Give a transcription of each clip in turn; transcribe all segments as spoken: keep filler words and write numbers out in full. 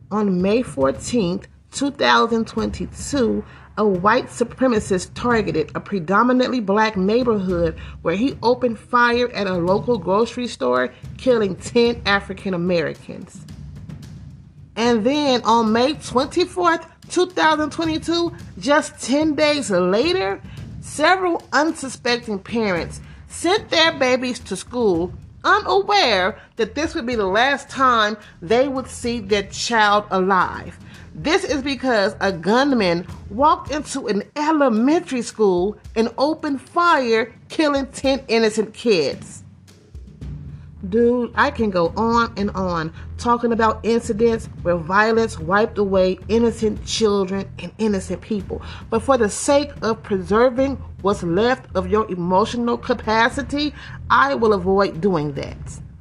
On May fourteenth, two thousand twenty-two, a white supremacist targeted a predominantly black neighborhood where he opened fire at a local grocery store, killing ten African Americans. And then on May twenty-fourth, two thousand twenty-two, just ten days later, several unsuspecting parents sent their babies to school unaware that this would be the last time they would see their child alive. This is because a gunman walked into an elementary school and opened fire, killing ten innocent kids. Dude, I can go on and on talking about incidents where violence wiped away innocent children and innocent people. But for the sake of preserving what's left of your emotional capacity, I will avoid doing that.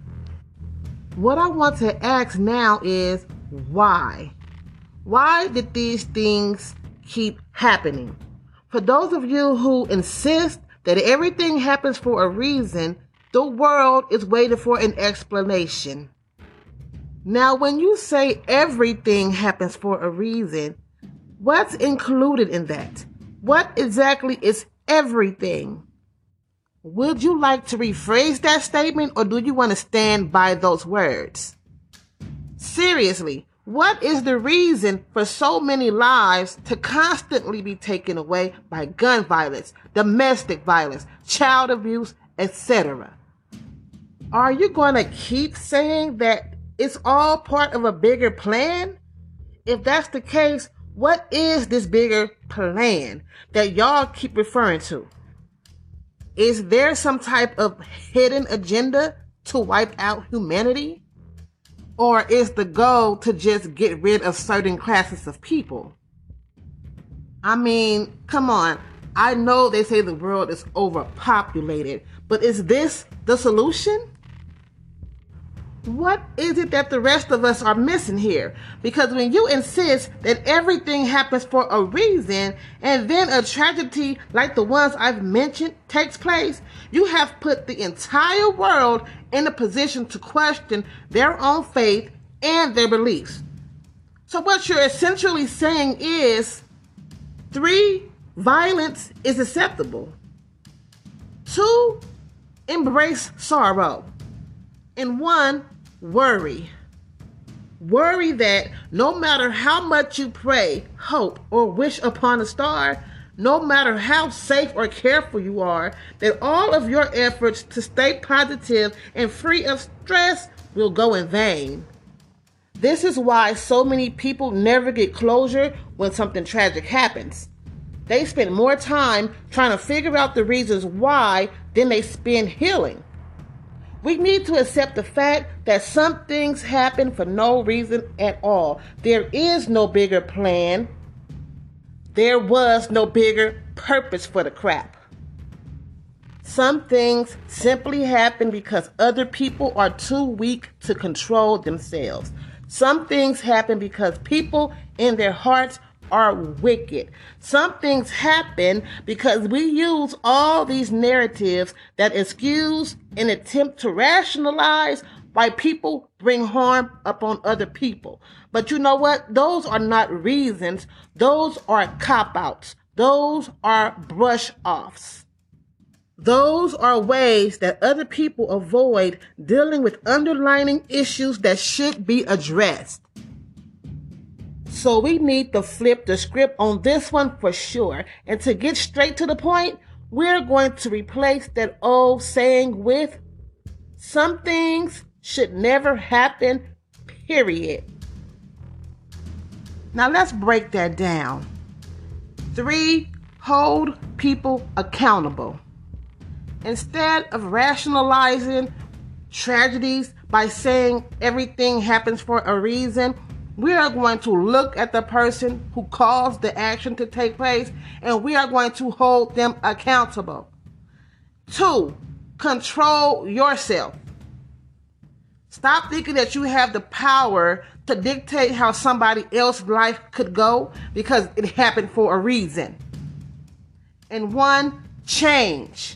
What I want to ask now is why? Why did these things keep happening? For those of you who insist that everything happens for a reason, the world is waiting for an explanation. Now, when you say everything happens for a reason, what's included in that? What exactly is everything? Would you like to rephrase that statement, or do you want to stand by those words? Seriously, what is the reason for so many lives to constantly be taken away by gun violence, domestic violence, child abuse, et cetera? Are you going to keep saying that it's all part of a bigger plan? If that's the case, what is this bigger plan that y'all keep referring to? Is there some type of hidden agenda to wipe out humanity? Or is the goal to just get rid of certain classes of people? I mean, come on. I know they say the world is overpopulated, but is this the solution? What is it that the rest of us are missing here? Because when you insist that everything happens for a reason, and then a tragedy like the ones I've mentioned takes place, you have put the entire world in a position to question their own faith and their beliefs. So what you're essentially saying is, three, violence is acceptable. Two, embrace sorrow. And one, worry. Worry that no matter how much you pray, hope, or wish upon a star, no matter how safe or careful you are, that all of your efforts to stay positive and free of stress will go in vain. This is why so many people never get closure when something tragic happens. They spend more time trying to figure out the reasons why than they spend healing. We need to accept the fact that some things happen for no reason at all. There is no bigger plan. There was no bigger purpose for the crap. Some things simply happen because other people are too weak to control themselves. Some things happen because people in their hearts are wicked. Some things happen because we use all these narratives that excuse and attempt to rationalize why people bring harm upon other people. But you know what? Those are not reasons. Those are cop-outs. Those are brush-offs. Those are ways that other people avoid dealing with underlying issues that should be addressed. So we need to flip the script on this one for sure. And to get straight to the point, we're going to replace that old saying with, some things should never happen, period. Now let's break that down. Three, hold people accountable. Instead of rationalizing tragedies by saying everything happens for a reason, we are going to look at the person who caused the action to take place, and we are going to hold them accountable. Two, control yourself. Stop thinking that you have the power to dictate how somebody else's life could go because it happened for a reason. And one, change.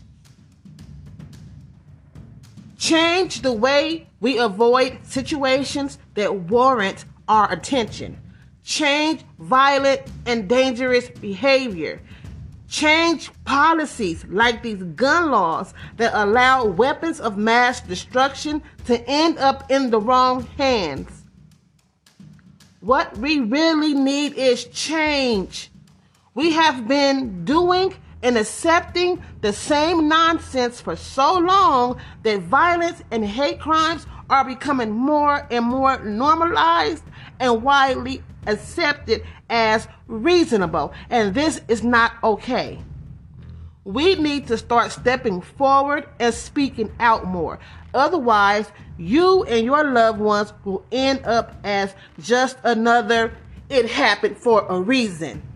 Change the way we avoid situations that warrant our attention. Change violent and dangerous behavior. Change policies like these gun laws that allow weapons of mass destruction to end up in the wrong hands. What we really need is change. We have been doing and accepting the same nonsense for so long that violence and hate crimes are becoming more and more normalized and widely accepted as reasonable, and this is not okay. We need to start stepping forward and speaking out more. Otherwise, you and your loved ones will end up as just another "it happened for a reason."